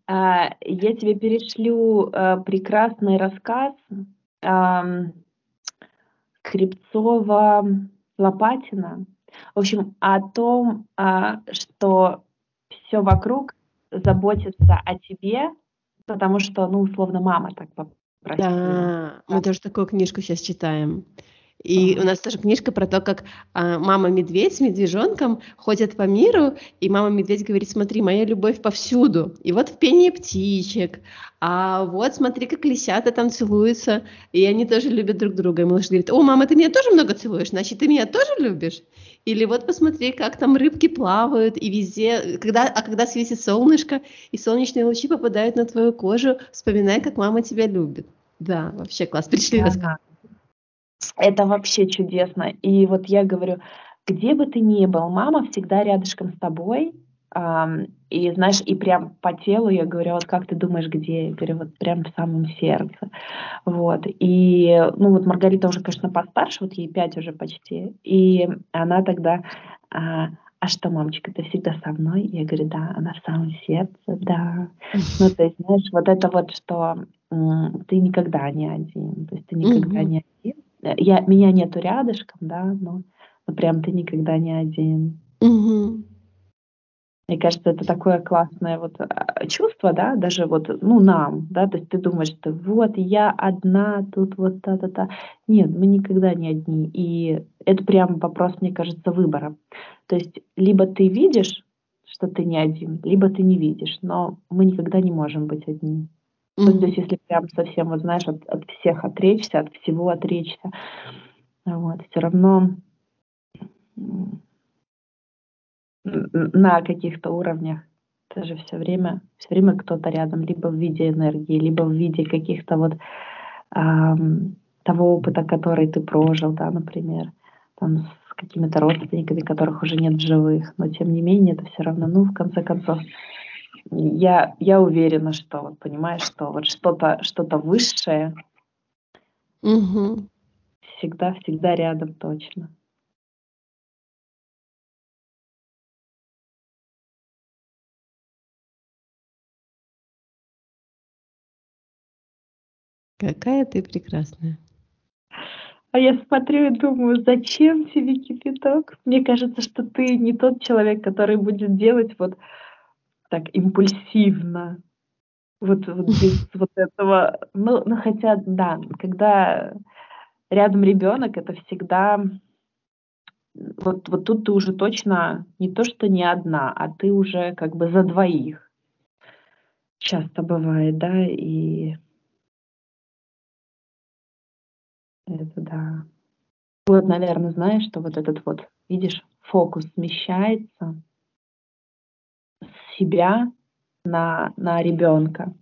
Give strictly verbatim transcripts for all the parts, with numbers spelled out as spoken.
А, я тебе перешлю, э, прекрасный рассказ, ам, Кривцова-Лопатина. В общем, о том, а, что все вокруг заботится о тебе, потому что, ну, условно, мама так попросила. Да, Да. мы тоже такую книжку сейчас читаем. И у Ага. нас тоже книжка про то, как а, мама-медведь с медвежонком ходят по миру, и мама-медведь говорит: смотри, моя любовь повсюду. И вот в пении птичек, а вот смотри, как лисята там целуются, и они тоже любят друг друга. И малыш говорит: о, мама, ты меня тоже много целуешь, значит, ты меня тоже любишь? Или вот посмотри, как там рыбки плавают, и везде, когда, а когда светит солнышко, и солнечные лучи попадают на твою кожу, вспоминай, как мама тебя любит. Да, вообще класс. Пришли рассказ. Ага. Это вообще чудесно. И вот я говорю, где бы ты ни был, мама всегда рядышком с тобой. Ам, и знаешь, и прям по телу я говорю: "Вот как ты думаешь, где?" Я говорю: "Вот прям в самом сердце". Вот. И, ну, вот Маргарита уже, конечно, постарше, вот ей пять уже почти. И она тогда: "А, а что, мамочка, ты всегда со мной?" Я говорю: "Да". Она: "В самом сердце, да". Ну, то есть, знаешь, вот это вот, что, м, ты никогда не один. То есть ты никогда Мгм. не один. Э, я меня нету рядышком, да, но но прям ты никогда не один. Мгм. Мне кажется, это такое классное вот, а, чувство, да, даже вот, ну, нам, да. То есть ты думаешь, что вот я одна, тут вот та-та-та. Нет, мы никогда не одни. И это прям вопрос, мне кажется, выбора. То есть либо ты видишь, что ты не один, либо ты не видишь, но мы никогда не можем быть одни. Ну, то Мгм. есть если прям совсем, вот знаешь, от от всех отречься, от всего отречься, вот, всё равно, м Н н на каких-то уровнях тоже все время все время кто-то рядом, либо в виде энергии, либо в виде каких-то вот, ам, того опыта, который ты прожил, да, например, там с какими-то родственниками, которых уже нет в живых. Но тем не менее это все равно, ну, в конце концов, я я уверена, что вот понимаешь, что вот что-то что-то высшее Мгм. всегда всегда рядом точно. Какая ты прекрасная. А я смотрю и думаю: "Зачем тебе кипяток?" Мне кажется, что ты не тот человек, который будет делать вот так импульсивно, вот вот без вот этого. Ну ну, хотя, да, когда рядом ребенок, это всегда, м, вот вот тут ты уже точно не то что не одна, а ты уже как бы за двоих. Часто бывает, да, и это да. Вот, наверно, знаешь, что вот этот вот, видишь, фокус смещается с себя на на ребенка.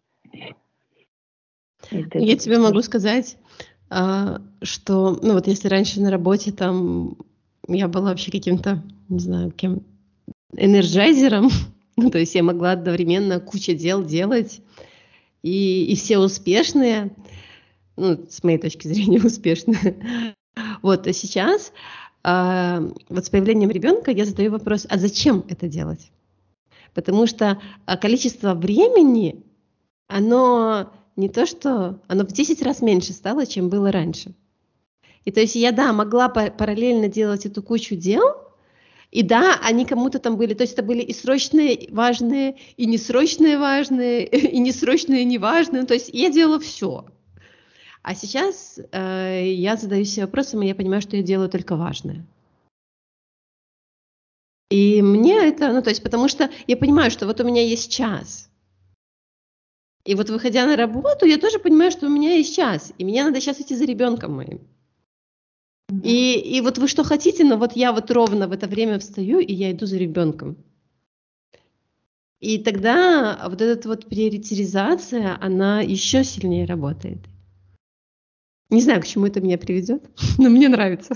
И ты Я такой тебе могу тоже. сказать, а, что, ну, вот если раньше на работе там я была вообще каким-то, не знаю, кем, энерджайзером, ну, то есть я могла одновременно куча дел делать, и и все успешные, ну, с моей точки зрения, успешные. Вот, а сейчас, а, вот с появлением ребенка я задаю вопрос: а зачем это делать? Потому что, а, количество времени, оно не то что оно в десять раз меньше стало, чем было раньше. И то есть я, да, могла па параллельно делать эту кучу дел, и да, они кому-то там были, то есть это были и срочные, важные, и несрочные, важные, и несрочные, неважные. Ну, то есть я делала всё. А сейчас, э, я задаюсь себе вопросом, и я понимаю, что я делаю только важное. И мне это, ну, то есть потому что я понимаю, что вот у меня есть час. И вот выходя на работу, я тоже понимаю, что у меня есть час, и мне надо щас идти за ребенком моим. Да. И и вот вы что хотите, но вот я вот ровно в это время встаю, и я иду за ребенком. И тогда вот эта вот приоритизация, она еще сильнее работает. Не знаю, к чему это меня приведет, но мне нравится.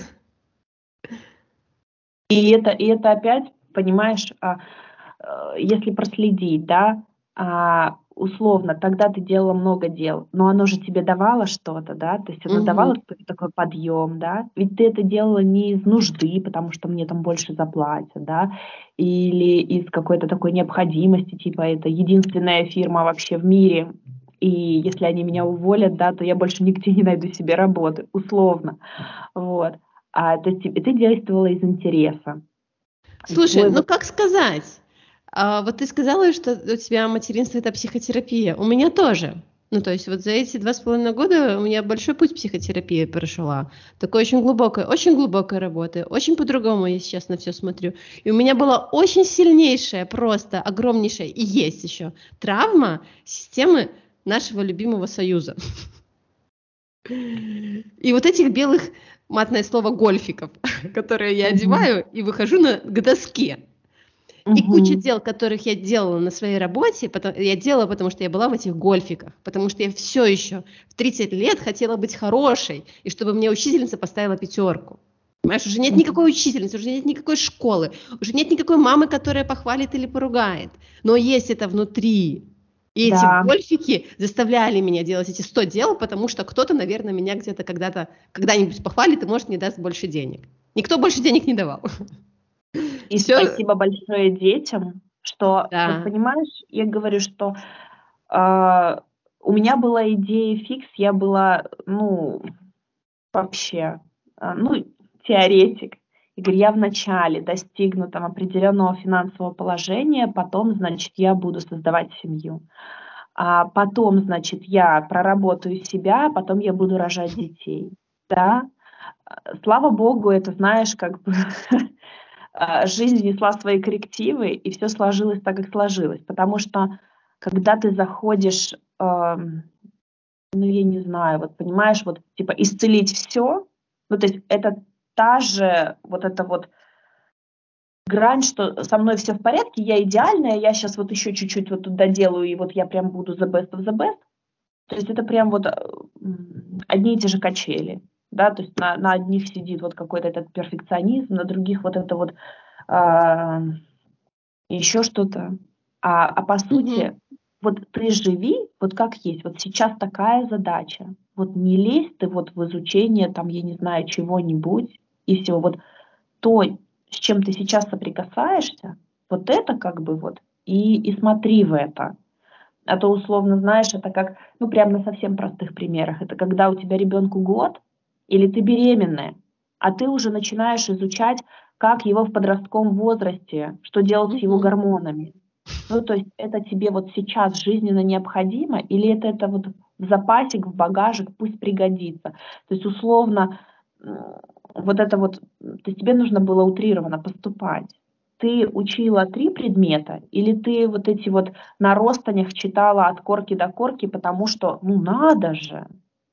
И это и это опять, понимаешь, а, э, если проследить, да. А, условно, тогда ты делала много дел, но оно же тебе давало что-то, да, то есть оно давало Мгм. какой-то такой подъем, да. Ведь ты это делала не из нужды, потому что мне там больше заплатят, да, или из какой-то такой необходимости, типа это единственная фирма вообще в мире, и если они меня уволят, да, то я больше нигде не найду себе работы, условно. Вот. А, то есть ты ты действовала из интереса. И Слушай, твой ну вот как сказать? А, вот ты сказала, что у тебя материнство — это психотерапия. У меня тоже. Ну, то есть вот за эти два с половиной года у меня большой путь психотерапии прошла. Такой очень глубокой, очень глубокой работы. Очень по-другому я сейчас на все смотрю. И у меня была очень сильнейшая, просто огромнейшая, и есть еще, травма системы нашего любимого Союза. И вот этих белых, матное слово, гольфиков, которые я Мгм. одеваю и выхожу на, к доске. И куча Мгм. дел, которых я делала на своей работе, потом, я делала, потому что я была в этих гольфиках, потому что я все еще в тридцать лет хотела быть хорошей, и чтобы мне учительница поставила пятерку. Понимаешь, уже нет Мгм. никакой учительницы, уже нет никакой школы, уже нет никакой мамы, которая похвалит или поругает. Но есть это внутри. И эти Да. гольфики заставляли меня делать эти сто дел, потому что кто-то, наверное, меня где-то когда-то, когда-нибудь похвалит и, может, мне даст больше денег. Никто больше денег не давал. И Все, спасибо большое детям, что, вот да. понимаешь, я говорю, что, а, у меня была идея фикс, я была, ну, вообще, а, ну, теоретик. И говорю, я вначале достигну там определенного финансового положения, потом, значит, я буду создавать семью. А потом, значит, я проработаю себя, потом я буду рожать детей. Да, а, слава богу, это, знаешь, как бы а, жизнь внесла свои коррективы, и все сложилось так, как сложилось. Потому что когда ты заходишь, ам, ну, я не знаю, вот понимаешь, вот типа исцелить все, ну, то есть это та же вот эта вот грань, что со мной все в порядке, я идеальная, я сейчас вот еще чуть-чуть вот тут доделаю, и вот я прям буду the best of the best. То есть это прям вот, э, м, одни и те же качели, да, то есть на на одних сидит вот какой-то этот перфекционизм, на других вот это вот, а еще что-то. А, а по Мгм. сути, вот ты живи вот как есть. Вот сейчас такая задача. Вот не лезь ты вот в изучение там, я не знаю, чего-нибудь и все. Вот то, с чем ты сейчас соприкасаешься, вот это как бы вот и, и смотри в это. А то условно, знаешь, это как, ну прям на совсем простых примерах. Это когда у тебя ребенку год или ты беременная, а ты уже начинаешь изучать, как его в подростковом возрасте, что делать с его Мгм. гормонами. Ну, то есть это тебе вот сейчас жизненно необходимо или это, это вот в запасик, в багажик, пусть пригодится. То есть условно м, вот это вот, м, то есть тебе нужно было утрированно поступать. Ты учила три предмета или ты вот эти вот на ростанях читала от корки до корки, потому что, ну, надо же.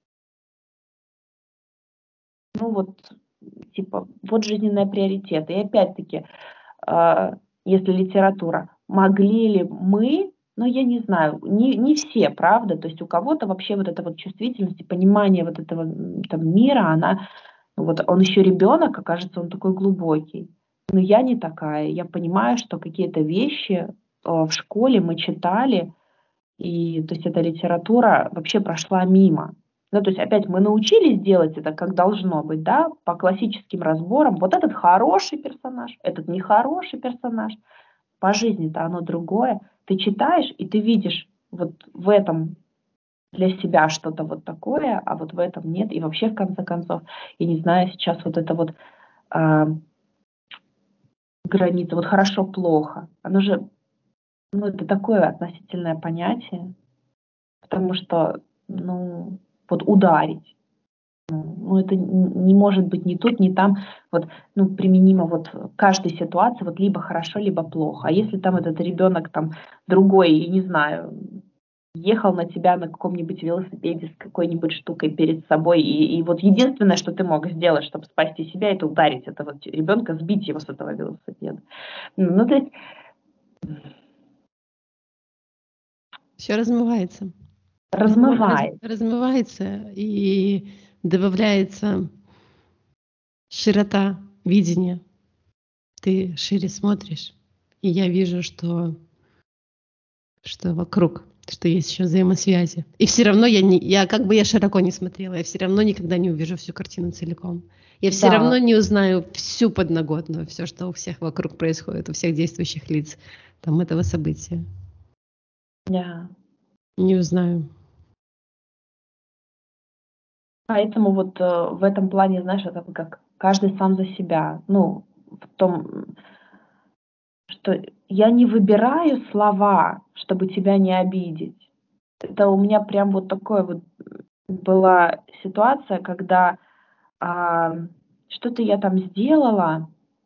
Ну, вот, типа, вот жизненные приоритеты. И опять-таки, а, если литература, могли ли мы, ну, я не знаю, не, не все, правда, то есть у кого-то вообще вот эта вот чувствительность и понимание вот этого м, там мира, она, ну, вот он еще ребенок, а кажется, он такой глубокий. Но я не такая. Я понимаю, что какие-то вещи а, в школе мы читали, и то есть эта литература вообще прошла мимо. Ну, то есть опять мы научились делать это как должно быть, да, по классическим разборам. Вот этот хороший персонаж, этот нехороший персонаж. По жизни-то оно другое. Ты читаешь, и ты видишь вот в этом для себя что-то вот такое, а вот в этом нет. И вообще, в конце концов, я не знаю, сейчас вот это вот а, граница, вот хорошо-плохо, оно же, ну, это такое относительное понятие. Потому что, ну, вот ударить, ну, это н не может быть ни тут, ни там. Вот, ну, применимо вот к каждой ситуации, вот либо хорошо, либо плохо. А если там этот ребенок там другой, я не знаю, ехал на тебя на каком-нибудь велосипеде с какой-нибудь штукой перед собой, и и вот единственное, что ты мог сделать, чтобы спасти себя — это ударить этого ребенка, сбить его с этого велосипеда. Ну, то есть Все размывается. Размыва раз размывает. размывается, и добавляется широта видения. Ты шире смотришь, и я вижу, что что вокруг, что есть еще взаимосвязи. И все равно я, не, я как бы я широко не смотрела, я все равно никогда не увижу всю картину целиком. Я все равно Да, не узнаю всю подноготную, все, что у всех вокруг происходит, у всех действующих лиц там этого события. да. Не узнаю. Поэтому вот э, в этом плане, знаешь, это как каждый сам за себя. Ну, в том, что я не выбираю слова, чтобы тебя не обидеть. Это у меня прям вот такое вот была ситуация, когда а, что-то я там сделала,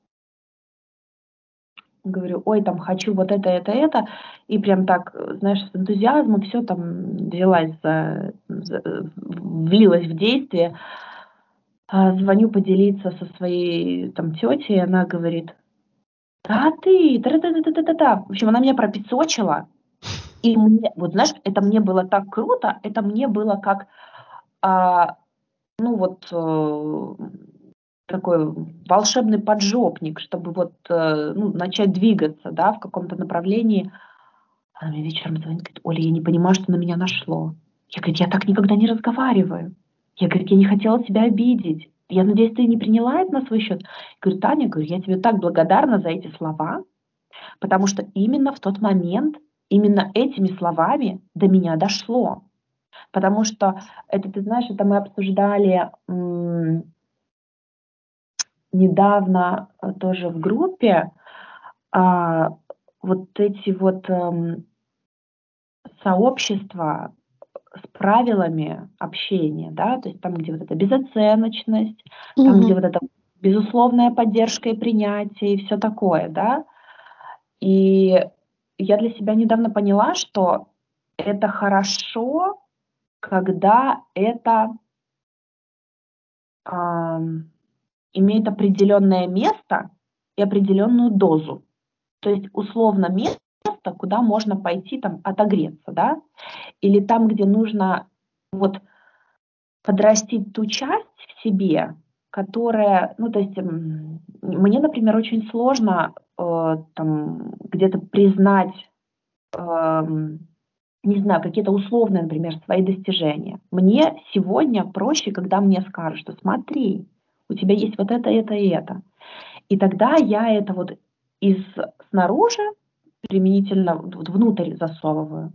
говорю, ой, там хочу вот это, это, это, и прям так, э, знаешь, с энтузиазмом все там взялась, за, за- влилась в действие. А, звоню поделиться со своей там тетей, она говорит, да ты, та-та-та-та-та-та. В общем, она меня пропесочила, и мне, вот знаешь, это мне было так круто, это мне было как, а, ну вот, э, такой волшебный поджопник, чтобы вот, э, ну, начать двигаться, да, в каком-то направлении. Она мне вечером звонит, говорит: "Оля, я не понимаю, что на меня нашло". Я, говорит, я так никогда не разговариваю. Я, говорит, я не хотела тебя обидеть. Я надеюсь, ты не приняла это на свой счет. Я говорю, Таня, говорю, я тебе так благодарна за эти слова, потому что именно в тот момент, именно этими словами до меня дошло. Потому что это, ты знаешь, это мы обсуждали м, недавно э, тоже в группе, а, вот эти вот эм, сообщества с правилами общения, да, то есть там, где вот эта безоценочность, там, где Мгм. вот эта безусловная поддержка и принятие, и все такое, да. И я для себя недавно поняла, что это хорошо, когда это, ам, имеет определенное место и определенную дозу. То есть условно место, куда можно пойти там отогреться, да, или там, где нужно вот подрастить ту часть в себе, которая, ну, то есть, м, мне, например, очень сложно, э, там где-то признать, ам, не знаю, какие-то условные, например, свои достижения. Мне сегодня проще, когда мне скажут, что смотри, у тебя есть вот это, это и это. И тогда я это вот из снаружи применительно вот внутрь засовываю.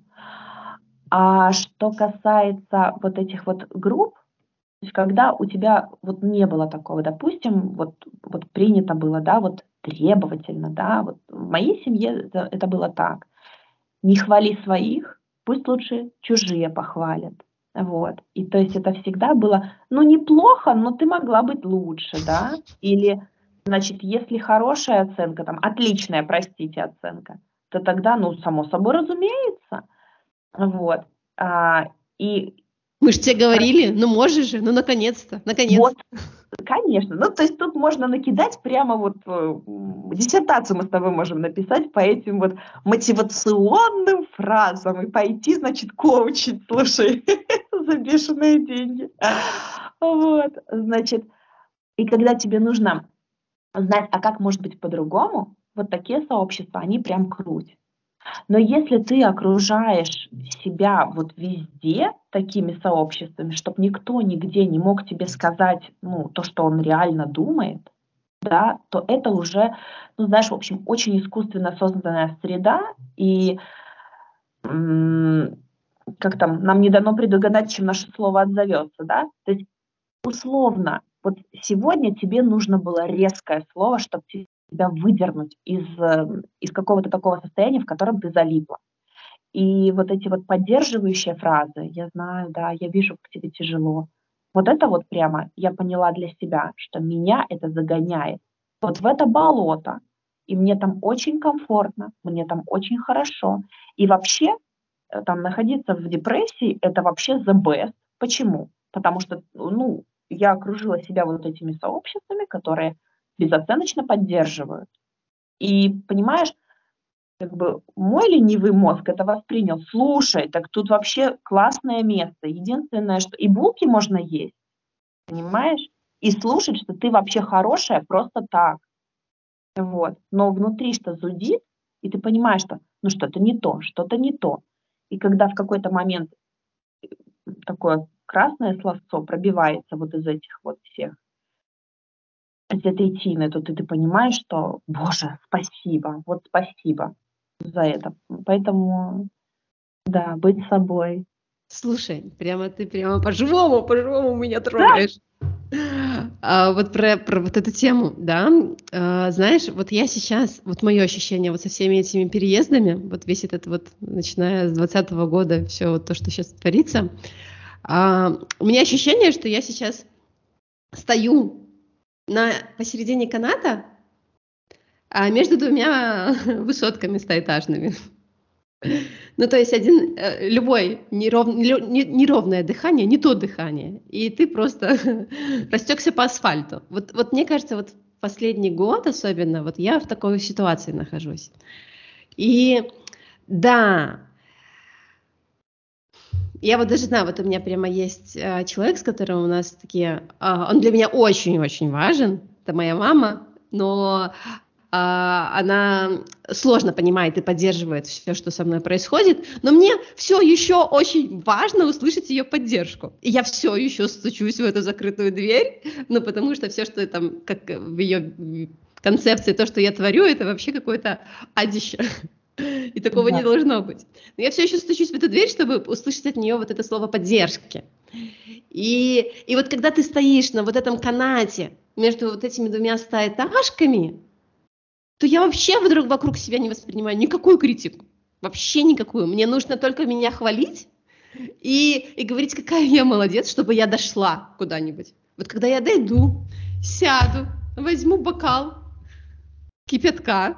А что касается вот этих вот групп, то есть когда у тебя вот не было такого, допустим, вот, вот принято было, да, вот требовательно, да, вот в моей семье это, это было так. Не хвали своих, пусть лучше чужие похвалят. Вот. И то есть это всегда было, ну, неплохо, но ты могла быть лучше, да, или, значит, если хорошая оценка, там, отличная, простите, оценка, то тогда, ну, само собой разумеется, вот. А, и Мы же тебе говорили, ну можешь же, ну наконец-то, наконец. вот, конечно. Ну, то есть тут можно накидать прямо вот, э, м, диссертацию мы с тобой можем написать по этим вот мотивационным фразам и пойти, значит, коучить, слушай, за бешеные деньги. Вот, значит, и когда тебе нужно знать, а как может быть по-другому, вот такие сообщества, они прям круть. Но если ты окружаешь себя вот везде такими сообществами, чтобы никто нигде не мог тебе сказать, ну, то, что он реально думает, да, то это уже, ну, знаешь, в общем, очень искусственно созданная среда, и м, как там, нам не дано предугадать, чем наше слово отзовется, да. То есть условно, вот сегодня тебе нужно было резкое слово, чтобы тебя выдернуть из, э, из какого-то такого состояния, в котором ты залипла. И вот эти вот поддерживающие фразы: "Я знаю, да, я вижу, как тебе тяжело". Вот это вот прямо я поняла для себя, что меня это загоняет вот в это болото, и мне там очень комфортно, мне там очень хорошо. И вообще, э, там находиться в депрессии — это вообще the best. Почему? Потому что, ну, я окружила себя вот этими сообществами, которые безоценочно поддерживают. И понимаешь, как бы мой ленивый мозг это воспринял: слушай, так тут вообще классное место. Единственное, что и булки можно есть, понимаешь? И слушать, что ты вообще хорошая просто так. Вот. Но внутри что зудит, и ты понимаешь, что ну что-то не то, что-то не то. И когда в какой-то момент такое красное словцо пробивается вот из этих вот всех, из этой тины, то ты, ты понимаешь, что, боже, спасибо, вот спасибо за это. Поэтому, да, быть собой. Слушай, прямо ты прямо по-живому, по-живому меня Да, трогаешь. А, вот про, про вот эту тему, да, а, знаешь, вот я сейчас, вот мое ощущение вот со всеми этими переездами, вот весь этот вот, начиная с двадцатого года, все вот то, что сейчас творится, а, у меня ощущение, что я сейчас стою на посередине каната, а между двумя высотками стоэтажными. Ну, то есть один, э, любой неров, лю- не- неровное дыхание, не то дыхание, и ты просто растекся по асфальту. Вот, вот мне кажется, вот последний год особенно, вот я в такой ситуации нахожусь. И да, я вот даже знаю, вот у меня прямо есть э, человек, с которым у нас такие, а, он для меня очень-очень важен, это моя мама, но а, она сложно понимает и поддерживает все, что со мной происходит, но мне все еще очень важно услышать ее поддержку. И я все еще стучусь в эту закрытую дверь, ну, потому что все, что там, как в ее концепции, то, что я творю, это вообще какое-то адище. И такого не да. должно быть. Но я все еще стучусь в эту дверь, чтобы услышать от нее вот это слово поддержки. И, и вот когда ты стоишь на вот этом канате между вот этими двумя стоэтажками, то я вообще вдруг вокруг себя не воспринимаю никакую критику. Вообще никакую. Мне нужно только меня хвалить и, и говорить, какая я молодец, чтобы я дошла куда-нибудь. Вот когда я дойду, сяду, возьму бокал кипятка,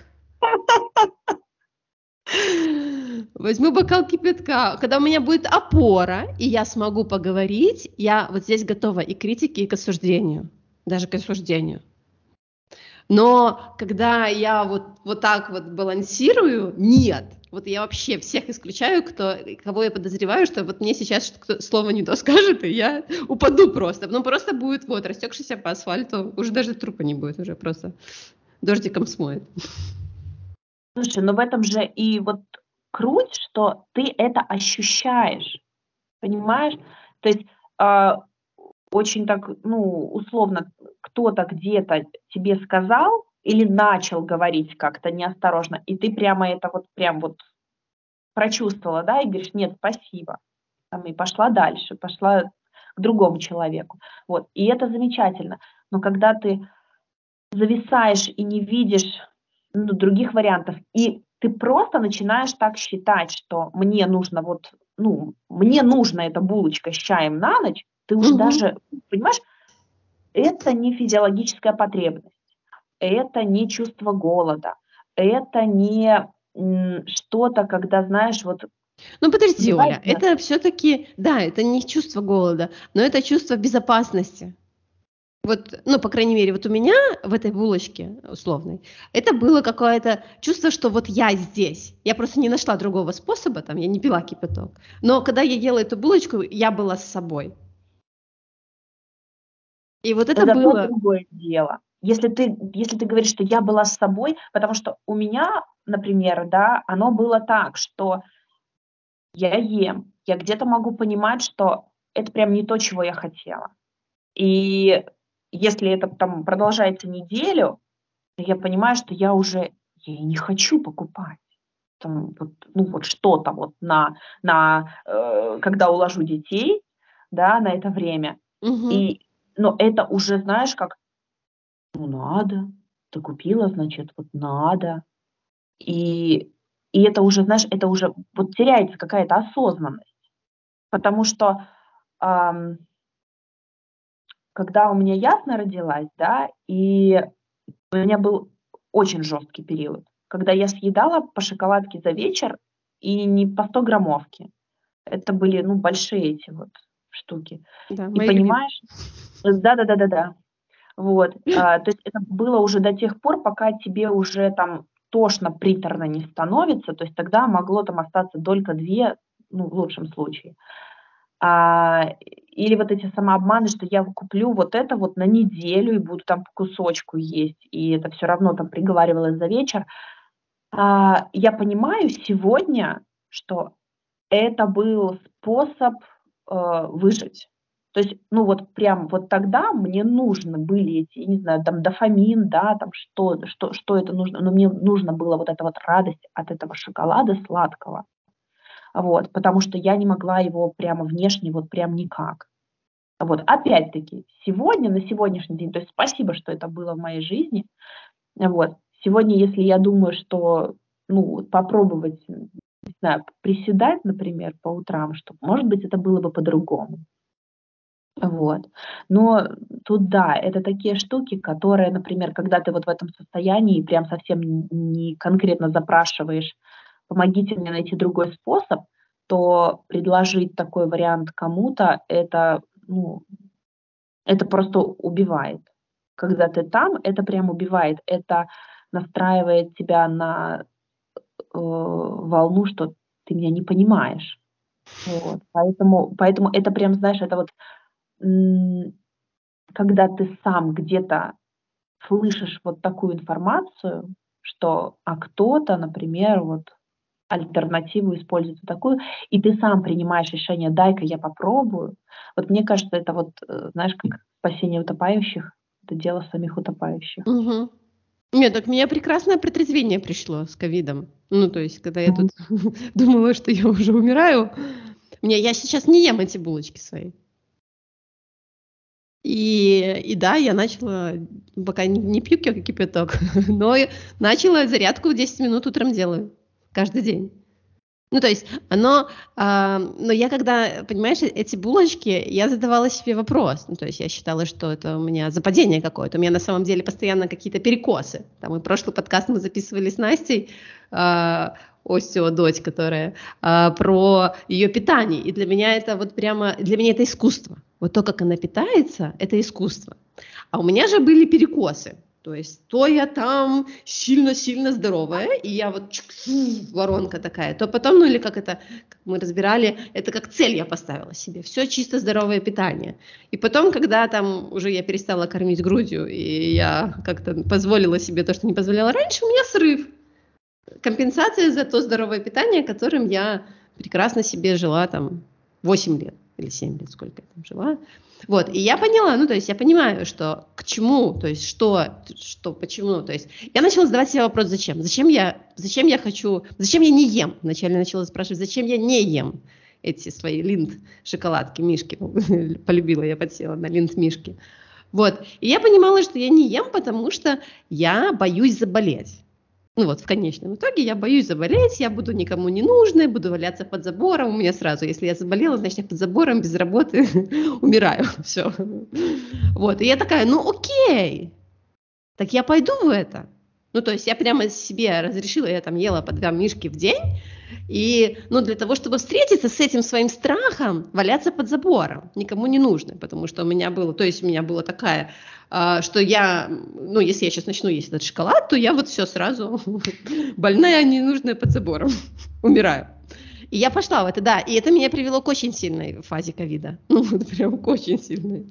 возьму бокал кипятка, когда у меня будет опора, и я смогу поговорить, я вот здесь готова и к критике, и к осуждению. Даже к осуждению. Но когда я вот, вот так вот балансирую, нет. Вот я вообще всех исключаю, кто, кого я подозреваю, что вот мне сейчас кто, слово не то скажет, и я упаду просто. Ну, просто будет вот растекшийся по асфальту, уже даже трупа не будет, уже просто дождиком смоет. Слушай, но в этом же и вот круть, что ты это ощущаешь, понимаешь? То есть а, очень так, ну, условно, кто-то где-то тебе сказал или начал говорить как-то неосторожно, и ты прямо это вот прям вот прочувствовала, да, и говоришь: "Нет, спасибо". Там, и пошла дальше, пошла к другому человеку. Вот, и это замечательно. Но когда ты зависаешь и не видишь, ну, других вариантов, и ты просто начинаешь так считать, что мне нужно вот, ну, мне нужна эта булочка с чаем на ночь, ты уже Мгм. даже, понимаешь, это не физиологическая потребность, это не чувство голода, это не, м, что-то, когда, знаешь, вот Ну подожди, бывает Оля, же. это все-таки, да, это не чувство голода, но это чувство безопасности. Вот, ну, по крайней мере, вот у меня в этой булочке условной, это было какое-то чувство, что вот я здесь. Я просто не нашла другого способа, там, я не пила кипяток. Но когда я ела эту булочку, я была с собой. И вот это Это то было. другое дело. Если ты если ты говоришь, что я была с собой, потому что у меня, например, да, оно было так, что я ем, я где-то могу понимать, что это прям не то, чего я хотела. И если это там продолжается неделю, то я понимаю, что я уже я и не хочу покупать. Там вот, ну, вот что-то вот на на, э, когда уложу детей, да, на это время. Мгм. И, но это уже, знаешь, как: "Ну, надо, ты купила, значит, вот надо". И и это уже, знаешь, это уже вот теряется какая-то осознанность. Потому что, ам, когда у меня Ясна родилась, да, и у меня был очень жесткий период, когда я съедала по шоколадке за вечер и не по сто граммовки. Это были, ну, большие эти вот штуки. Да, И мои любимые. понимаешь, э, да-да-да-да-да. Вот, а, то есть это было уже до тех пор, пока тебе уже там тошно, приторно не становится, то есть тогда могло там остаться долька-две, ну, в лучшем случае. А, или вот эти самообманы, что я в куплю вот это вот на неделю и буду там по кусочку есть, и это все равно там приговаривалось за вечер. А, я понимаю сегодня, что это был способ, э, выжить. То есть, ну, вот прям вот тогда мне нужны были эти, я не знаю, там дофамин, да, там что что что это нужно, но мне нужно было вот эта вот радость от этого шоколада сладкого. Вот, потому что я не могла его прямо внешне, вот прям никак. Вот, опять-таки, сегодня, на сегодняшний день, то есть спасибо, что это было в моей жизни. Вот. Сегодня, если я думаю, что, ну, вот попробовать, м, не знаю, приседать, например, по утрам, что, может быть, это было бы по-другому. Вот. Но тут да, это такие штуки, которые, например, когда ты вот в этом состоянии, прям совсем н не конкретно запрашиваешь: "Помогите мне найти другой способ", то предложить такой вариант кому-то- это, ну, это просто убивает. Когда ты там, это прям убивает. Это настраивает тебя на, э, волну, что ты меня не понимаешь. Вот. Поэтому поэтому это прям, знаешь, это вот, м, когда ты сам где-то слышишь вот такую информацию, что, а кто-то, например, вот альтернативу использует вот такую, и ты сам принимаешь решение: "Дай-ка я попробую". Вот мне кажется, это вот, э, знаешь, как спасение утопающих- это дело самих утопающих. Мгм. Нет, так у меня прекрасное протрезвение пришло с ковидом. Ну, то есть, когда я Мгм. тут думала, что я уже умираю, мне я сейчас не ем эти булочки свои. И и да, я начала, пока не не пью ки кипяток, но и начала зарядку в десять минут утром делаю каждый день. Ну, то есть оно, а, но я когда, понимаешь, э- эти булочки, я задавала себе вопрос. Ну, то есть я считала, что это у меня западение какое-то. У меня на самом деле постоянно какие-то перекосы. Там и прошлый подкаст мы записывали с Настей, а, Остео дочь, которая, а, про ее питание. И для меня это вот прямо, для меня это искусство. Вот то, как она питается- это искусство. А у меня же были перекосы. То есть то я там сильно-сильно здоровая, и я вот чик фу, воронка такая, то потом, ну или как это, как мы разбирали, это как цель я поставила себе. Все чисто здоровое питание. И потом, когда там уже я перестала кормить грудью, и я как-то позволила себе то, что не позволяла раньше, у меня срыв. Компенсация за то здоровое питание, которым я прекрасно себе жила там восемь лет или семь лет, сколько я там жила. Вот, и я поняла, ну, то есть я понимаю, что к чему, то есть что, что, почему, то есть я начала задавать себе вопрос: зачем? Зачем я, зачем я хочу, зачем я не ем? Вначале начала спрашивать, зачем я не ем эти свои линд-шоколадки, мишки. Полюбила я, подсела на линд-мишки. Вот, и я понимала, что я не ем, потому что я боюсь заболеть. Ну вот, в конечном итоге я боюсь заболеть, я буду никому не нужной, буду валяться под забором. У меня сразу, если я заболела, значит, я под забором, без работы, умираю. Все. Вот, и я такая: "Ну окей, так я пойду в это". Ну, то есть я прямо себе разрешила, я там ела по два мишки в день, и, ну, для того, чтобы встретиться с этим своим страхом валяться под забором, никому не нужной, потому что у меня было, то есть у меня была такая, а, что я, ну, если я сейчас начну есть этот шоколад, то я вот все сразу больная, ненужная под забором, умираю. И я пошла в это, да, и это меня привело к очень сильной фазе ковида, ну, вот прям к очень сильной.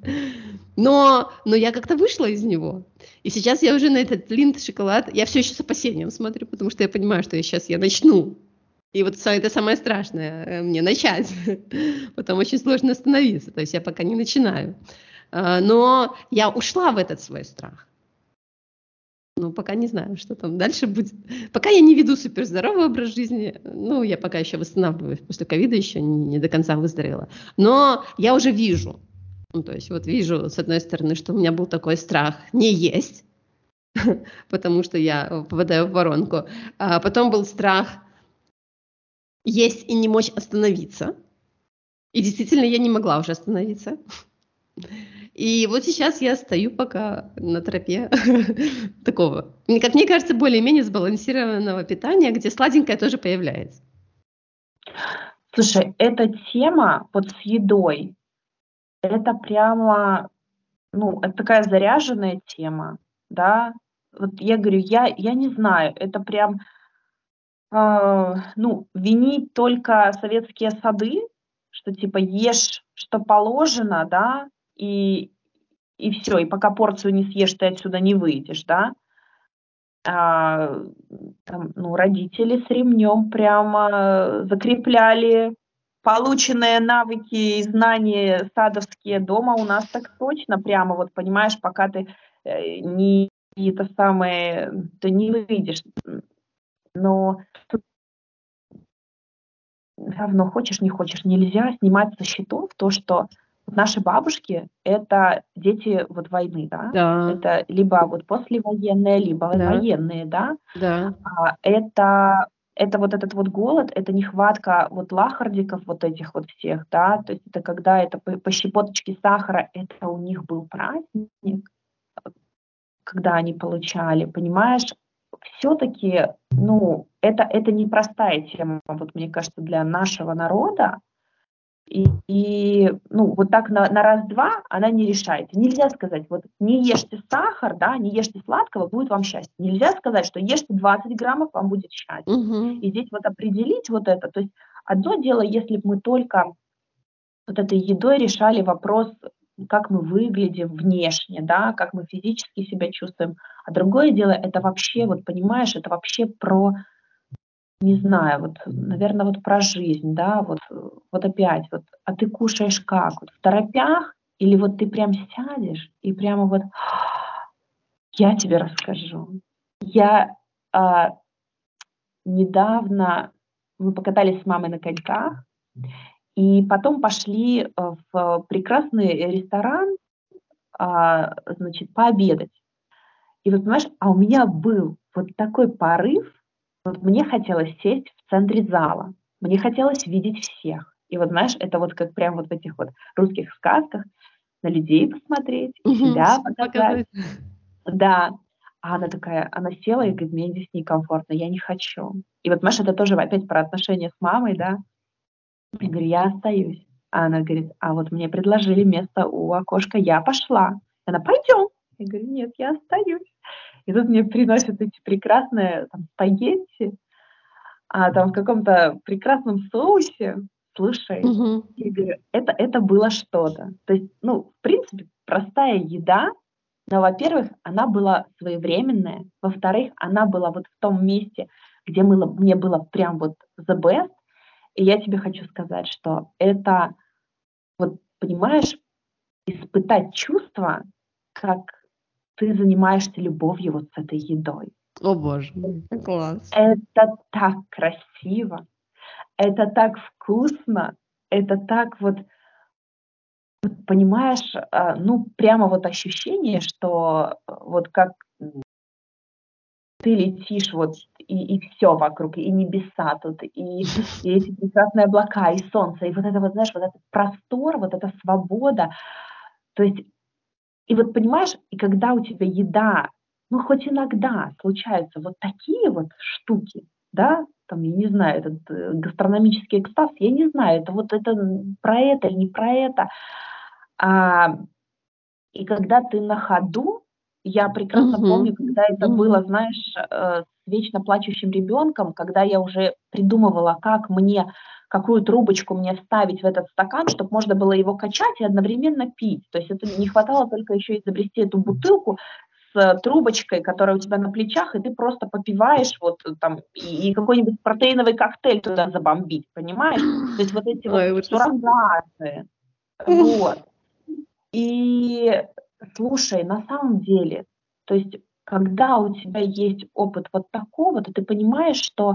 Но, но я как-то вышла из него. И сейчас я уже на этот линд-шоколад, я все еще с опасением смотрю, потому что я понимаю, что я сейчас я начну. И вот са- это самое страшное, э, мне начать. Потом очень сложно остановиться, то есть я пока не начинаю. А, Но я ушла в этот свой страх. Ну, пока не знаю, что там дальше будет. Пока я не веду суперздоровый образ жизни, ну, я пока еще восстанавливаюсь после ковида, еще не, не до конца выздоровела. Но я уже вижу, ну, то есть вот вижу, с одной стороны, что у меня был такой страх не есть, потому что я попадаю в воронку. А потом был страх есть и не мочь остановиться. И действительно, я не могла уже остановиться. И вот сейчас я стою пока на тропе такого, мне- как мне кажется, более-менее сбалансированного питания, где сладенькое тоже появляется. Слушай, эта тема вот с едой- это прямо, ну, это такая заряженная тема, да. Вот я говорю, я я не знаю, это прям, а, ну, винить только советские сады, что типа ешь, что положено, да, и и все, и пока порцию не съешь, ты отсюда не выйдешь, да. А, там, ну, родители с ремнем прямо закрепляли полученные навыки и знания садовские дома. У нас так точно прямо вот, понимаешь, пока ты э, не это самое, ты не выйдешь. Но тут равно хочешь, не хочешь, нельзя снимать со счетов то, что вот наши бабушки — это дети вот войны, да. Да, Это либо вот послевоенные, либо да, военные, да. да. А, это это вот этот вот голод, это нехватка вот лахардиков вот этих вот всех, да. То есть это когда это по по щепоточке сахара, это у них был праздник, когда они получали, понимаешь? Все таки ну, это это непростая тема, вот мне кажется, для нашего народа. И и, ну, вот так на на раз-два она не решается. Нельзя сказать: "Вот не ешьте сахар, да, не ешьте сладкого, будет вам счастье". Нельзя сказать, что ешьте двадцать граммов, вам будет счастье. Мгм. И здесь вот определить вот это, то есть одно дело, если б мы только вот этой едой решали вопрос, как мы выглядим внешне, да, как мы физически себя чувствуем. А другое дело — это вообще, вот понимаешь, это вообще про, не знаю, вот, наверно, вот про жизнь, да, вот, э, вот опять вот, а ты кушаешь как? Вот второпях или вот ты прям сядешь и прямо вот: "Я тебе расскажу". Я, а, недавно мы покатались с мамой на коньках и потом пошли, э, в прекрасный ресторан, а, значит, пообедать. И вот понимаешь, а у меня был вот такой порыв, вот мне хотелось сесть в центре зала, мне хотелось видеть всех. И вот знаешь, это вот как прям вот в этих вот русских сказках на людей посмотреть и Мгм. себя Всё показать. показать. Да. А она такая, она села и говорит: "Мне здесь некомфортно, я не хочу". И вот, знаешь, это тоже опять про отношения с мамой, да. Я говорю: "Я остаюсь". А она говорит: "А вот мне предложили место у окошка, я пошла". Она: "Пойдем". Я говорю: "Нет, я остаюсь". И тут мне приносят эти прекрасные там спагетти, а, там в каком-то прекрасном соусе. Слушай, Мгм. я говорю, это это было что-то. То есть, ну, в принципе, простая еда, но, во-первых, она была своевременная, во-вторых, она была вот в том месте, где мыло мне было прям вот the best. И я тебе хочу сказать, что это, вот понимаешь, испытать чувство, как ты занимаешься любовью вот с этой едой. О боже мой, как класс. Это так красиво, это так вкусно, это так вот, понимаешь, а, ну, прямо вот ощущение, что, э, вот как, м, ты летишь вот, и и всё вокруг, и небеса тут, и и эти прекрасные облака, и солнце, и вот это вот, знаешь, вот этот простор, вот эта свобода. То есть, и вот понимаешь, и когда у тебя еда, ну, хоть иногда случаются вот такие вот штуки, да, там, я не знаю, этот, э, гастрономический экстаз, я не знаю, это вот это, м, про это или не про это. А, и когда ты на ходу, я прекрасно Мгм. помню, когда это Мгм. было, знаешь, э, с вечно плачущим ребенком, когда я уже придумывала, как мне, какую трубочку мне вставить в этот стакан, чтобы можно было его качать и одновременно пить. То есть это не хватало только еще изобрести эту бутылку с трубочкой, которая у тебя на плечах, и ты просто попиваешь вот, э, там, и и какой-нибудь протеиновый коктейль туда забомбить, понимаешь? То есть вот эти вот Ой, ужас. суррогаты. Вот. И слушай, на самом деле, то есть когда у тебя есть опыт вот такого, то ты понимаешь, что,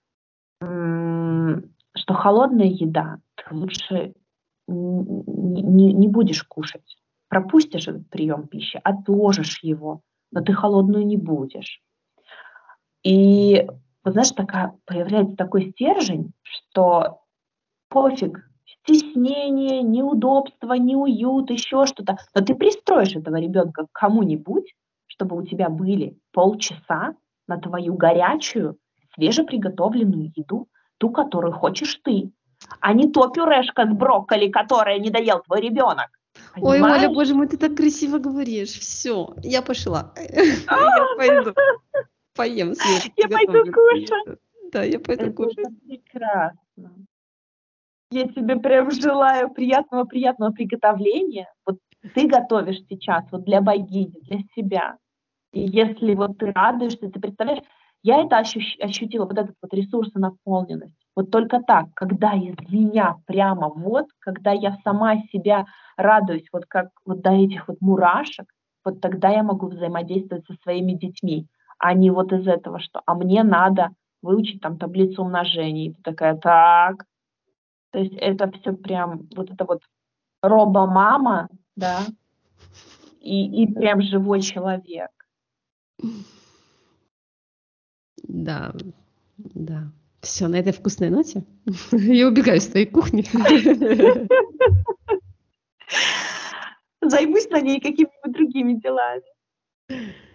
м, что холодная еда ты лучше н не не не будешь кушать. Пропустишь этот прием пищи, отложишь его, но ты холодную не будешь. И вот знаешь, такая появляется такой стержень, что пофиг, стеснение, неудобство, неуют, еще что-то. Но ты пристроишь этого ребенка к кому-нибудь, чтобы у тебя были полчаса на твою горячую, свежеприготовленную еду, ту, которую хочешь ты, а не то пюрешко с брокколи, которое не доел твой ребенок. Ой, Оля, Понимаешь? боже мой, ты так красиво говоришь. Все, я пошла. Я пойду поем Я пойду свежеприготовленную кушать. еду. Да, я пойду Это кушать. это прекрасно. Я тебе прям желаю приятного-приятного приготовления. Вот ты готовишь сейчас вот для богини, для себя. И если вот ты радуешься, ты представляешь, я это ощущ- ощутила, вот этот вот ресурс и наполненность. Вот только так, когда из меня прямо вот, когда я сама себя радуюсь, вот как вот до этих вот мурашек, вот тогда я могу взаимодействовать со своими детьми, а не вот из этого, что а мне надо выучить там таблицу умножения. И ты такая, так, то есть это все прям, вот это вот робо-мама, да, и, и прям живой человек. Да, да. Все, на этой вкусной ноте я убегаю с твоей кухни. Займусь на ней какими-нибудь другими делами.